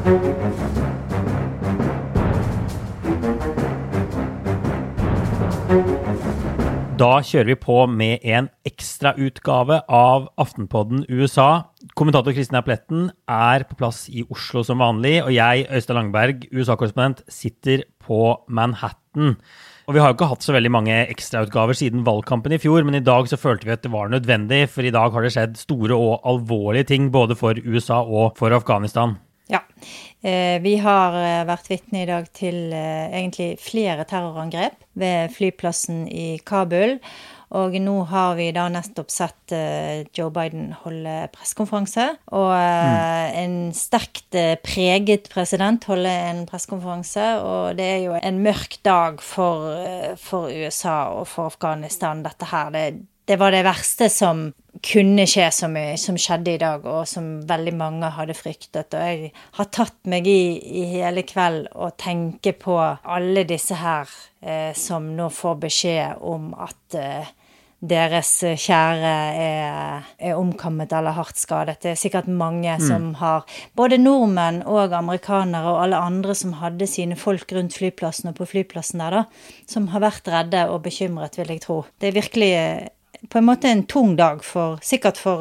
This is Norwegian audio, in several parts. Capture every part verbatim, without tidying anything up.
Da kjører vi på med en ekstra utgave av Aftenpodden U S A. Kommentator Kristina Pletten er på plass i Oslo som vanlig, og jeg, Øystein Langberg, U S A-korrespondent, sitter på Manhattan. Og vi har jo ikke hatt så veldig mange ekstrautgaver siden valgkampen i fjor, men i dag så følte vi at det var nødvendig, for i dag har det skjedd store og alvorlige ting både for U S A og for Afghanistan. Ja, eh, vi har vært vitne i dag til eh, egentlig flere terrorangrep ved flyplassen i Kabul, og nå har vi da nettopp sett eh, Joe Biden holde pressekonferanse, og eh, mm. en sterkt eh, preget president holde en pressekonferanse, og det er jo en mørk dag for, eh, for U S A og for Afghanistan. Dette her, det, det var det verste som kunne skje som, som skjedde i dag, og som veldig mange hadde fryktet. Og jeg har tatt meg i, i hele kveld å tenke på alle disse her eh, som nå får beskjed om at eh, deres kjære er, er omkommet eller hardt skadet. Det er sikkert mange mm. som har, både nordmenn og amerikanere og alle andre som hadde sine folk rundt flyplassen og på flyplassen der da, som har vært redde og bekymret, vil jeg tro. Det er virkelig på en måte en tung dag, for, sikkert for,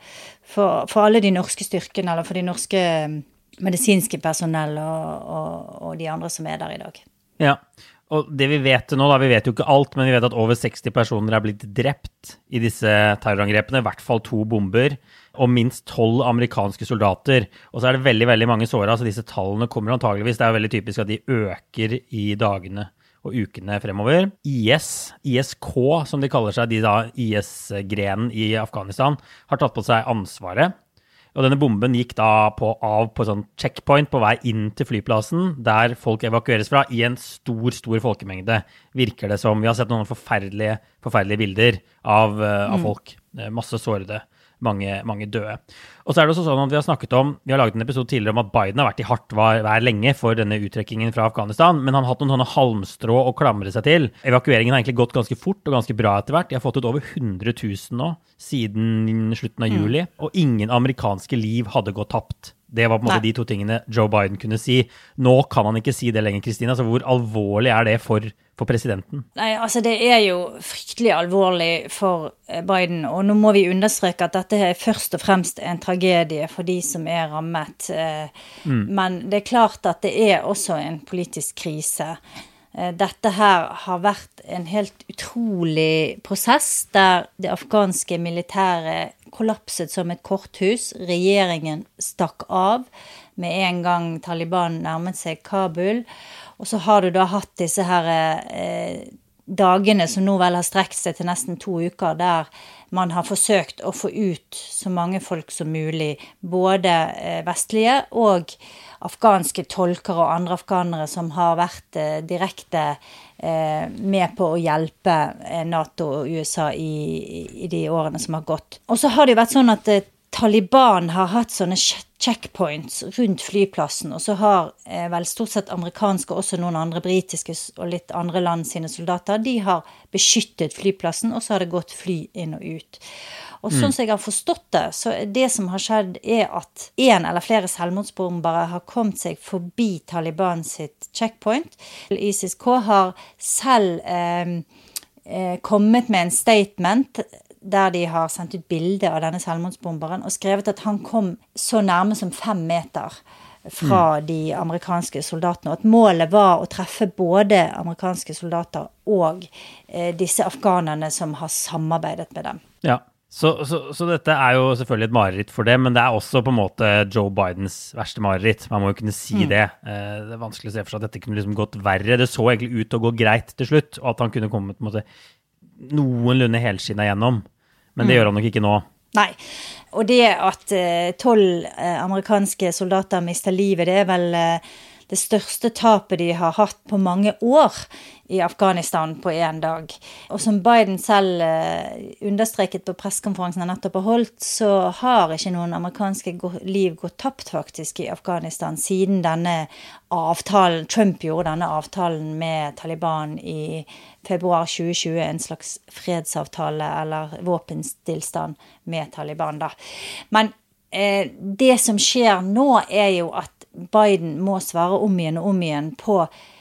for, for alle de norske styrkene, eller for de norske medisinske personell og, og, og de andre som er der i dag. Ja, og det vi vet nå, da, vi vet jo ikke alt, men vi vet at over seksti personer er blitt drept i disse terrorangrepene, i hvert fall to bomber, og minst tolv amerikanske soldater. Og så er det veldig, veldig mange såret, altså disse tallene kommer antageligvis, det er jo veldig typisk at de øker i dagene og ukene fremover. I S, I S K, som de kaller seg, de da I S-grenen i Afghanistan, har tatt på seg ansvaret. Og denne bomben gikk da på, av på sånn checkpoint på vei inn til flyplassen, der folk evakueres fra i en stor, stor folkemengde. Virker det som. Vi har sett noen forferdelige, forferdelige bilder av, av mm. folk. Masse sårede. Mange, mange døde. Og så er det også sånn at vi har snakket om, vi har laget en episode tidligere om at Biden har vært i hardt vær lenge for denne uttrekkingen fra Afghanistan, men han har hatt noen sånne halmstrå å klamre seg til. Evakueringen har egentlig gått ganske fort og ganske bra etter hvert. De har fått ut over hundre tusen nå, siden slutten av juli, mm. og ingen amerikanske liv hadde gått tapt. Det var på en måte Nei. de to tingene Joe Biden kunne si. Nå kan han ikke si det lenger, Kristina, så hvor alvorlig er det for, for presidenten? Nei, altså det er jo fryktelig alvorlig for Biden, og nå må vi understreke at dette er først og fremst en tragedie for de som er rammet. Mm. Men det er klart at det er også en politisk krise. Dette her har vært en helt utrolig prosess der det afghanske militæret kollapset som et korthus. Regjeringen stakk av med en gang Taliban nærmet seg Kabul. Og så har du da hatt disse her eh, dagene som nå vel har strekt seg til nesten to uker, der man har forsøkt å få ut så mange folk som mulig, både eh, vestlige og afghanske tolker og andre afghanere som har vært eh, direkte eh, med på å hjelpe eh, NATO og U S A i, i de årene som har gått. Og så har det jo vært sånn at eh, Taliban har hatt sånne checkpoints rundt flyplassen, og så har eh, vel stort sett amerikanske og også noen andre britiske og litt andre land sine soldater, de har beskyttet flyplassen, og så har det gått fly inn og ut. Og sånn som jeg har forstått det, så det som har skjedd er at en eller flere selvmordsbombere har kommet seg forbi Taliban sitt checkpoint. ISIS-K har selv eh, eh, kommet med en statement der de har sendt ut bilde av denne selvmordsbomberen og skrevet at han kom så nærme som fem meter fra mm. de amerikanske soldatene, og at målet var å treffe både amerikanske soldater og eh, disse afghanerne som har samarbeidet med dem. Ja. Så, så, så dette er jo selvfølgelig et mareritt for det, men det er også på en måte Joe Bidens verste mareritt. Man må jo kunne si mm. det. Det er vanskelig å se for seg at dette kunne liksom gått verre. Det så egentlig ut til å gå greit til slutt, og at han kunne komme på en måte noenlunde helskinnet gjennom. Men det mm. gjør han nok ikke nå. Nei, og det at tolv eh, amerikanske soldater mister livet, det er vel eh, det største tapet de har hatt på mange år i Afghanistan på en dag. Og som Biden selv eh, understreket på pressekonferansen han nettopp har holdt, så har ikke noen amerikanske liv gått tapt faktisk i Afghanistan siden denne avtalen, Trump gjorde denne avtalen med Taliban i februar tjue tjue, en slags fredsavtale eller våpenstillstand med Taliban da. Men eh, det som skjer nå er jo at Biden må svare om igjen og om igjen på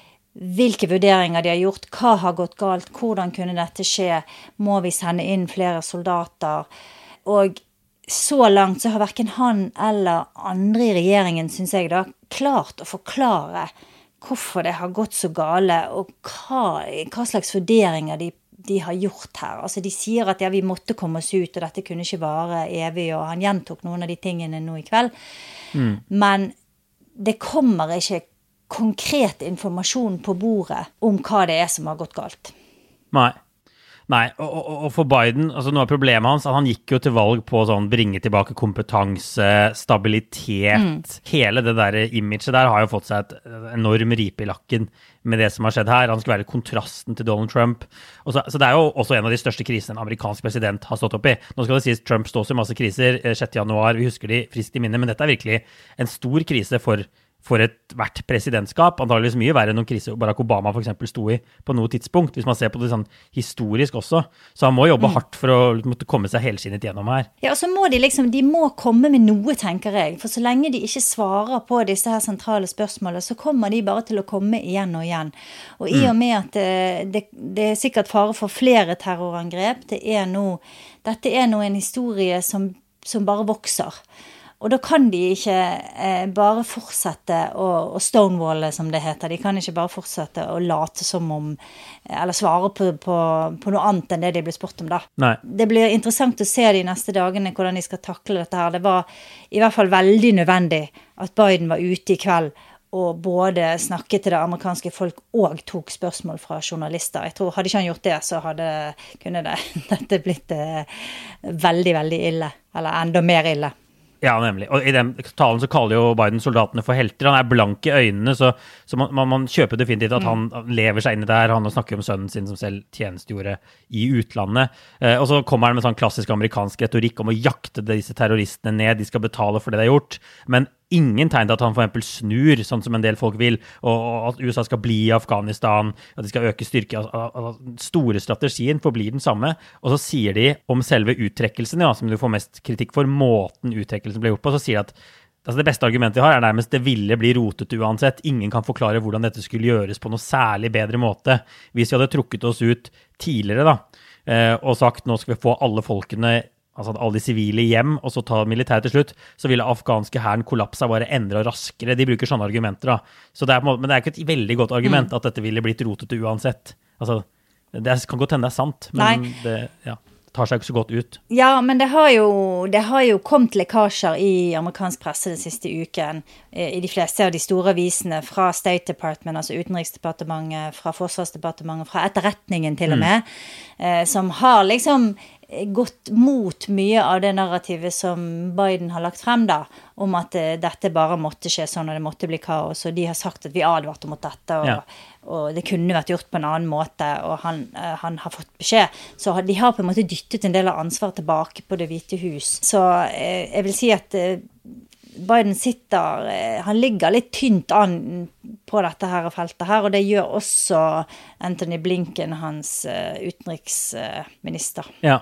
hvilke vurderinger de har gjort, hva har gått galt, hvordan kunne dette skje, må vi sende inn flere soldater. Og så langt så har hverken han eller andre i regjeringen, synes jeg da, klart å forklare hvorfor det har gått så gale, og hva, hva slags vurderinger de, de har gjort her. Altså de sier at ja, vi måtte komme oss ut, og dette kunne ikke vare evig, og han gjentok noen av de tingene nå i kveld. Mm. Men det kommer ikke konkret informasjon på bordet om hva det er som har gått galt. Nei. Nei, og, og, og for Biden, altså noe av problemet hans, at han gikk jo til valg på sånn bringe tilbake kompetanse, stabilitet, mm. hele det der imaget der har jo fått seg et enorm ripe i lakken med det som har skjedd her. Han skulle være kontrasten til Donald Trump. Og så, så det er jo også en av de største krisene en amerikansk president har stått opp i. Nå skal det sies, Trump står også i masse kriser, sjette januar, vi husker de friskt i minne, men dette er virkelig en stor krise for for et hvert presidentskap, antageligvis mye verre enn noen krise Barack Obama for eksempel sto i på noe tidspunkt, hvis man ser på det sånn historisk også. Så han må jobbe mm. hardt for å måtte komme seg helskinnet gjennom her. Ja, og så må de liksom, de må komme med noe, tenker jeg. For så lenge de ikke svarer på disse her sentrale spørsmålene, så kommer de bare til å komme igjen og igjen. Og i og med at det, det er sikkert fare for flere terrorangrep, det er nå, dette er nå en historie som, som bare vokser. Og da kan de ikke eh, bare fortsette å, å stonewalle, som det heter. De kan ikke bare fortsette å late som om, eller svare på, på, på noe annet enn det de blir spurt om da. Nei. Det blir interessant å se de neste dagene hvordan de skal takle dette her. Det var i hvert fall veldig nødvendig at Biden var ute i kveld og både snakket til det amerikanske folk og tok spørsmål fra journalister. Jeg tror, hadde ikke han gjort det, så hadde kunne det, dette blitt eh, veldig, veldig ille. Eller enda mer ille. Ja, nemlig. Og i den talen så kaller jo Biden soldatene for helter. Han er blank i øynene, så, så man, man, man kjøper definitivt at han lever seg inn i det her. Han snakker om sønnen sin som selv tjenestegjorde i utlandet. Eh, og så kommer han med sånn klassisk amerikansk retorikk om å jakte disse terroristene ned. De skal betale for det de har gjort. Men ingen tegn til at han for eksempel snur, sånn som en del folk vil, og, og at U S A skal bli i Afghanistan, at de skal øke styrke. Altså, store strategien forblir den samme. Og så sier de om selve uttrekkelsen, ja, som du får mest kritikk for, måten uttrekkelsen ble gjort på, så sier de at altså det beste argumentet de har er nærmest det ville bli rotet uansett. Ingen kan forklare hvordan dette skulle gjøres på noe særlig bedre måte. Hvis vi hadde trukket oss ut tidligere da, og sagt nå skal vi få alle folkene, altså alle de sivile hjem, og så ta militæret til slutt, så ville afghanske hæren kollapse bare enda raskere. De bruker sånne argumenter da. Så det er, men det er ikke et veldig godt argument mm. at dette ville blitt rotete uansett. Altså, det kan godt hende det er sant, men Nei. det ja, tar seg ikke så godt ut. Ja, men det har jo, det har jo kommet lekkasjer i amerikansk presse den siste uken, i de fleste av de store avisene, fra State Department, altså Utenriksdepartementet, fra Forsvarsdepartementet, fra etterretningen til og med, mm. eh, som har liksom gått mot mye av det narrativet som Biden har lagt frem da, om at uh, dette bare måtte skje sånn, og det måtte bli kaos, og de har sagt at vi advarte mot dette, og, ja. og det kunne vært gjort på en annen måte, og han, uh, han har fått beskjed. Så de har på en måte dyttet en del av ansvar tilbake på Det hvite hus. Så uh, jeg vil si at uh, Biden sitter, uh, han ligger litt tynt an på dette her feltet her, og det gjør også Anthony Blinken, hans uh, utenriksminister. Ja.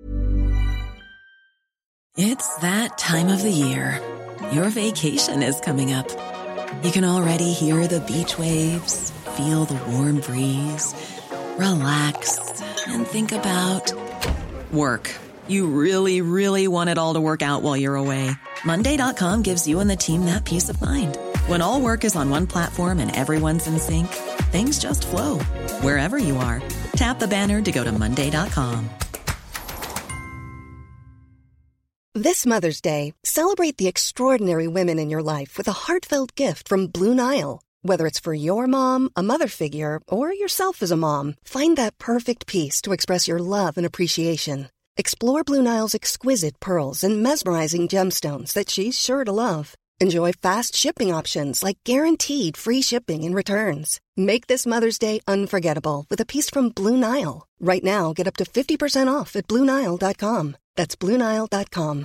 It's that time of the year. Your vacation is coming up. You can already hear the beach waves, feel the warm breeze, relax, and think about work. You really, really want it all to work out while you're away. Monday dot com gives you and the team that peace of mind. When all work is on one platform and everyone's in sync, things just flow. Wherever you are, tap the banner to go to Monday dot com. This Mother's Day, celebrate the extraordinary women in your life with a heartfelt gift from Blue Nile. Whether it's for your mom, a mother figure, or yourself as a mom, find that perfect piece to express your love and appreciation. Explore Blue Nile's exquisite pearls and mesmerizing gemstones that she's sure to love. Enjoy fast shipping options like guaranteed free shipping and returns. Make this Mother's Day unforgettable with a piece from Blue Nile. Right now, get up to fifty percent off at Blue Nile dot com. That's Blue Nile dot com.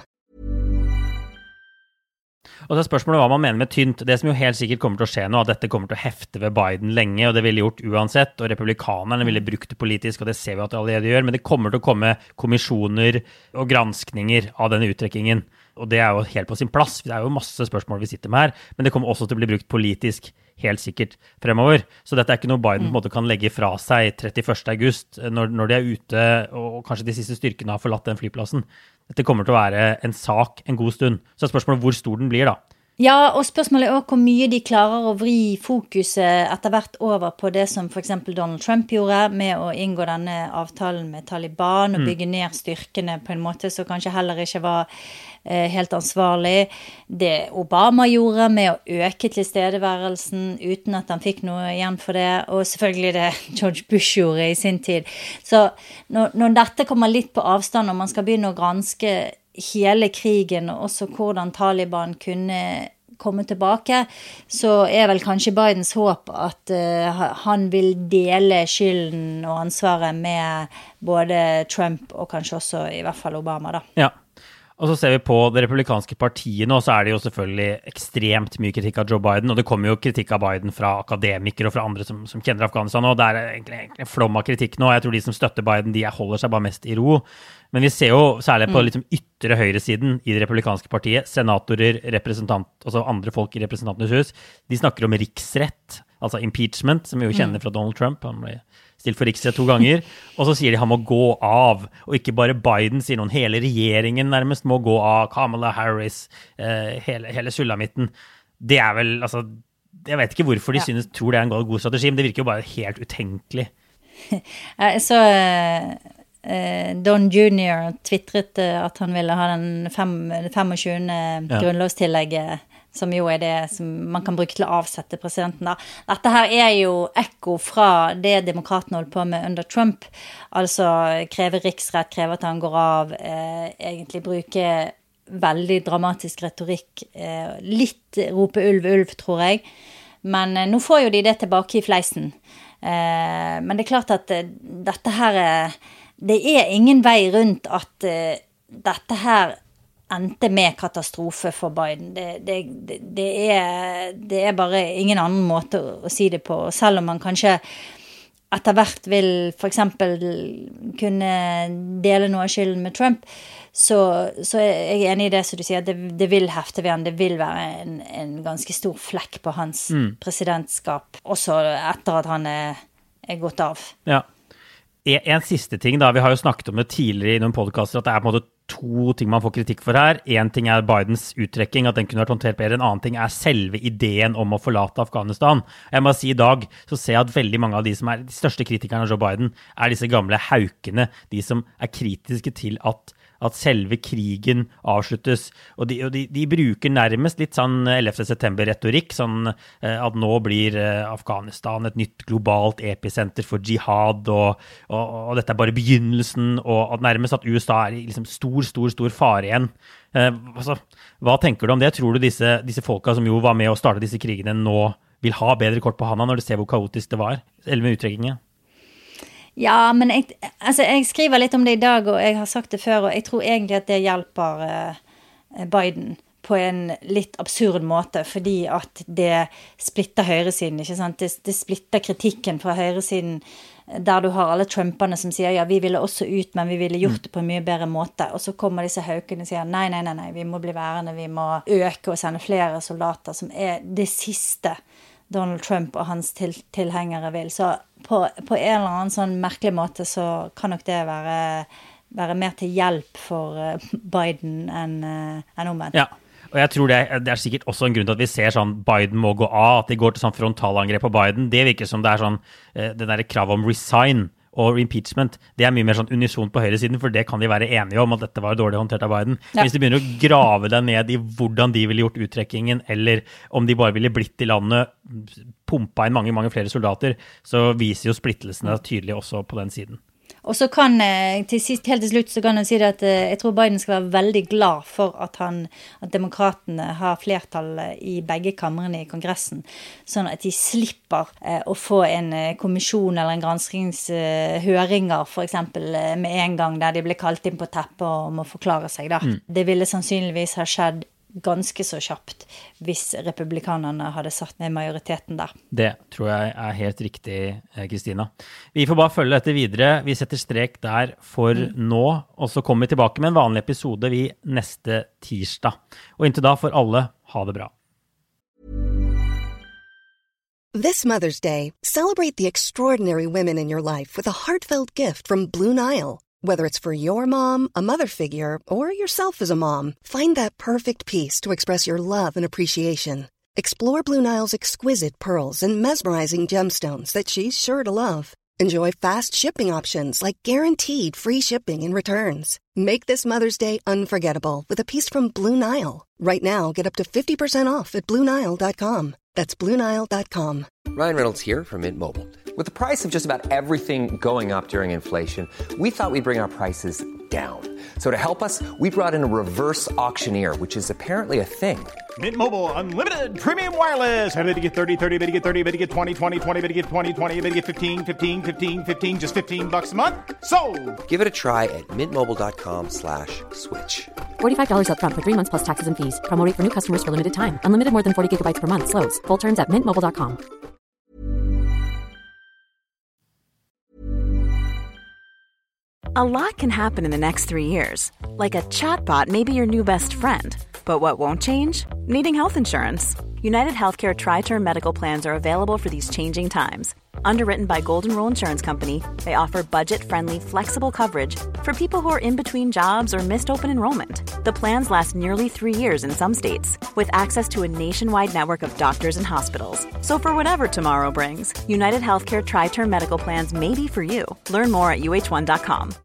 Og så er spørsmålet hva man mener med tynt. Det som jo helt sikkert kommer til å skje nå, at dette kommer til å hefte ved Biden lenge, og det ville gjort uansett, og republikanerne ville brukt det politisk, og det ser vi at de allerede gjør, men det kommer til å komme kommisjoner og granskninger av denne uttrekkingen. Og det er jo helt på sin plass. Det er jo masse spørsmål vi sitter med her, men det kommer også til å bli brukt politisk helt sikkert fremover. Så dette er ikke noe Biden på en måte kan legge fra seg trettiførste august når, når de er ute og kanskje de siste styrkene har forlatt den flyplassen. Dette kommer til å være en sak en god stund. Så er spørsmålet hvor stor den blir da. Ja, og spørsmålet er også hvor mye de klarer å vri fokuset etter hvert over på det som for eksempel Donald Trump gjorde med å inngå denne avtalen med Taliban og bygge ned styrkene på en måte som kanskje heller ikke var eh, helt ansvarlig. Det Obama gjorde med å øke tilstedeværelsen uten at han fikk noe igjen for det, og selvfølgelig det George Bush gjorde i sin tid. Så når, når dette kommer litt på avstand og man skal begynne å granske hele krigen og også hvordan Taliban kunne komme tilbake, så er vel kanskje Bidens håp at uh, han vil dele skylden og ansvaret med både Trump og kanskje også i hvert fall Obama da. Ja. Og så ser vi på det republikanske partiet nå, så er det jo selvfølgelig ekstremt mye kritikk av Joe Biden, og det kommer jo kritikk av Biden fra akademikere og fra andre som, som kjenner Afghanistan, og det er egentlig, egentlig en flom av kritikk nå. Jeg tror de som støtter Biden, de holder seg bare mest i ro. Men vi ser jo særlig på liksom ytre høyresiden i det republikanske partiet, senatorer, representant, altså andre folk i representantenes hus, de snakker om riksrett, altså impeachment, som vi jo kjenner fra Donald Trump. Han ble stilt for riksrett to ganger, og så sier de han må gå av, og ikke bare Biden, sier noen, hele regjeringen nærmest må gå av, Kamala Harris, eh, hele, hele sulamitten. Det er vel, altså, jeg vet ikke hvorfor de ja. synes, tror det er en god strategi, men det virker jo bare helt utenkelig. Så uh, Don junior twittret at han ville ha den femogtjuende Ja. grunnlovstillegget, som jo er det som man kan bruke til å avsette presidenten da. Dette her er jo ekko fra det demokratene holdt på med under Trump, altså kreve riksrett, kreve at han går av, eh, egentlig bruke veldig dramatisk retorikk, eh, litt rope ulv, ulv, tror jeg. Men eh, nå får jo de det tilbake i fleisen. Eh, men det er klart at eh, dette her, eh, det er ingen vei rundt at eh, dette her endte med katastrofe for Biden. Det, det, det, det, er, det er bare ingen annen måte å, å si det på. Selv om man kanskje etter hvert vil for eksempel kunne dele noe av skylden med Trump, så, så er jeg enig i det som du sier, det, det vil hefte ved han. Det vil være en, en ganske stor flekk på hans mm. presidentskap, også etter at han er, er gått av. Ja. En siste ting da, vi har jo snakket om det tidligere i noen podcaster, at det er på en måte to ting man får kritikk for her. En ting er Bidens uttrekking, at den kunne vært håndtert bedre. En annen ting er selve ideen om å forlate Afghanistan. Jeg må si i dag, så ser jeg at veldig mange av de som er de største kritikerne av Joe Biden, er disse gamle haukene, de som er kritiske til at at selve krigen avsluttes, og de, og de, de bruker nærmest litt sånn ellevte september-retorikk, sånn eh, at nå blir eh, Afghanistan et nytt globalt episenter for jihad, og, og, og dette er bare begynnelsen, og at nærmest at U S A er i liksom stor, stor, stor fare igjen. Eh, altså, hva tenker du om det? Tror du disse, disse folka som jo var med å starte disse krigene nå vil ha bedre kort på handa når de ser hvor kaotisk det var, eller med uttrekkingen? Ja, men jeg, altså jeg skriver litt om det i dag, og jeg har sagt det før, og jeg tror egentlig at det hjelper uh, Biden på en litt absurd måte, fordi at det splitter høyresiden, ikke sant? Det, det splitter kritikken fra høyresiden, der du har alle Trumperne som sier, ja, vi ville også ut, men vi ville gjort det på en mye bedre måte, og så kommer disse haukene og sier, nei, nei, nei, nei, vi må bli værende, vi må øke og sende flere soldater, som er det siste Donald Trump og hans til, tilhengere vil. Så på, på en eller annen sånn merkelig måte så kan nok det være, være mer til hjelp for uh, Biden enn, uh, enn omvendt. Ja, og jeg tror det er, det er sikkert også en grunn til at vi ser sånn Biden må gå av, at de går til sånn frontalangrep på Biden. Det virker som det er sånn, uh, det der krav om resign og impeachment, det er mye mer sånn unison på høyresiden, for det kan de være enige om, at dette var dårlig håndtert av Biden. Ja. Hvis de begynner å grave deg ned i hvordan de ville gjort uttrekkingen, eller om de bare ville blitt i landet, pumpa inn mange, mange flere soldater, så viser jo splittelsene tydelig også på den siden. Og så kan, til sist, helt til slutt, så kan jeg si det at jeg tror Biden skal være veldig glad for at han, at demokratene har flertall i begge kamrene i kongressen, sånn at de slipper eh, å få en kommisjon eller en granskingshøringer, for eksempel med en gang der de ble kalt inn på teppet og må forklare seg da. Mm. Det ville sannsynligvis ha skjedd ganske så kjapt hvis republikanerne hadde satt ned majoriteten der. Det tror jeg er helt riktig, Kristina. Vi får bare følge dette videre. Vi setter strek der for mm. nå, og så kommer vi tilbake med en vanlig episode vi neste tirsdag. Og inntil da får alle ha det bra. This Mother's Day, celebrate the extraordinary women in your life with a heartfelt gift from Blue Nile. Whether it's for your mom, a mother figure, or yourself as a mom, find that perfect piece to express your love and appreciation. Explore Blue Nile's exquisite pearls and mesmerizing gemstones that she's sure to love. Enjoy fast shipping options like guaranteed free shipping and returns. Make this Mother's Day unforgettable with a piece from Blue Nile. Right now, get up to fifty percent off at blue nile dot com. That's blue nile dot com. Ryan Reynolds here from Mint Mobile. With the price of just about everything going up during inflation, we thought we'd bring our prices down. So to help us, we brought in a reverse auctioneer, which is apparently a thing. Mint Mobile Unlimited Premium Wireless. How to get thirty, thirty, how to get thirty, how to get twenty, twenty, twenty, how to get twenty, twenty, how to get fifteen, fifteen, fifteen, fifteen, just fifteen bucks a month? Sold! Give it a try at mintmobile.com slash switch. forty-five dollars up front for three months plus taxes and fees. Promo rate for new customers for limited time. Unlimited more than forty gigabytes per month. Slows full terms at mint mobile dot com. A lot can happen in the next three years. Like a chatbot may be your new best friend. But what won't change? Needing health insurance. United Healthcare Tri-Term Medical Plans are available for these changing times. Underwritten by Golden Rule Insurance Company, they offer budget-friendly, flexible coverage for people who are in between jobs or missed open enrollment. The plans last nearly three years in some states, with access to a nationwide network of doctors and hospitals. So for whatever tomorrow brings, United Healthcare Tri-Term Medical Plans may be for you. Learn more at U H one dot com.